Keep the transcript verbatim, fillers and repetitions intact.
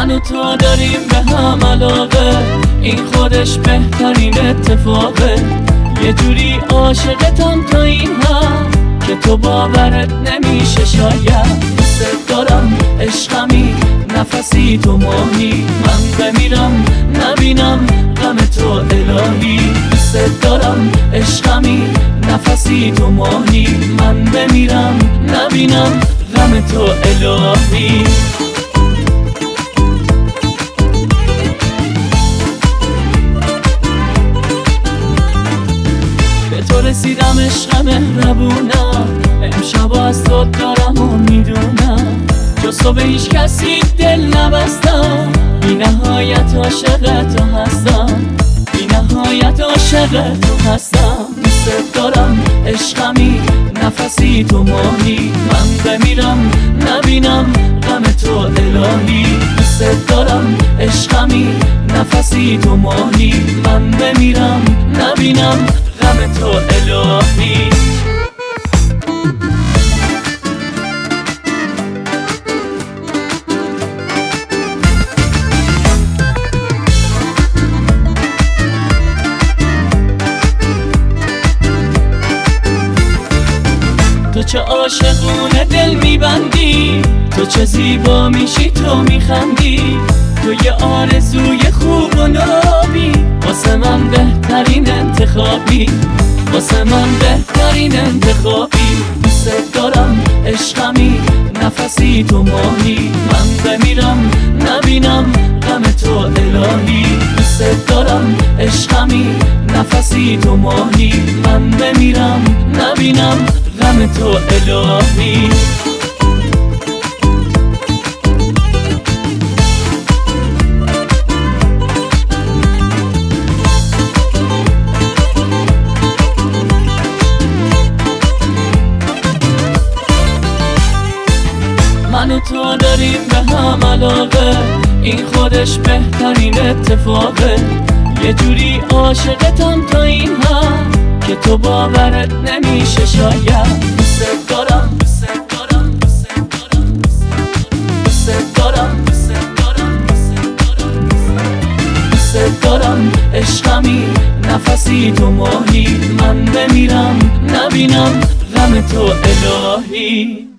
من و تو داریم به هم علاقه، این خودش بهترین اتفاقه. یه جوری عاشقتم تا این حد که تو باورت نمیشه شاید. دوست دارم عشقمی، نفسی تو ماهی، من بمیرم نبینم غم تو الهی. دوست دارم عشقمی، نفسی تو ماهی، من بمیرم نبینم غم تو الهی. به تو رسیدم عشق مهربونم، امشب از تو دارم و میدونم، جز تو به هیچ کسی دل نبستم. بی نهایت عاشق تو هستم، بی نهایت عاشق تو هستم. دوست دارم عشقمی، نفسی تو ماهی، من بمیرم نبینم غم تو الهی. دوست دارم عشقمی، نفسی تو ماهی، من بمیرم نبینم غم تو الهی. تو چه عاشقونه دل میبندی، تو چه زیبا میشی تو میخندی، تو یه آرزوی خوب و نابی، واسه من بهترین انتخابی، واسه من بهترین انتخابی. دوست دارم عشقمی، نفسی تو ماهی، من بمیرم نبینم غم تو الهی. دوست دارم عشقمی، نفسی تو ماهی، من بمیرم نبینم غم تو الهی. من و تو داریم به هم علاقه، این خودش بهترین اتفاقه. یه جوری عاشقتم تا این حد که تو باورت نمیشه شاید. دوست دارم دوست دارم دوست دارم دوست دارم دوست دارم دوست دارم عشقمی، نفسی تو ماهی، من بمیرم نبینم غم تو الهی.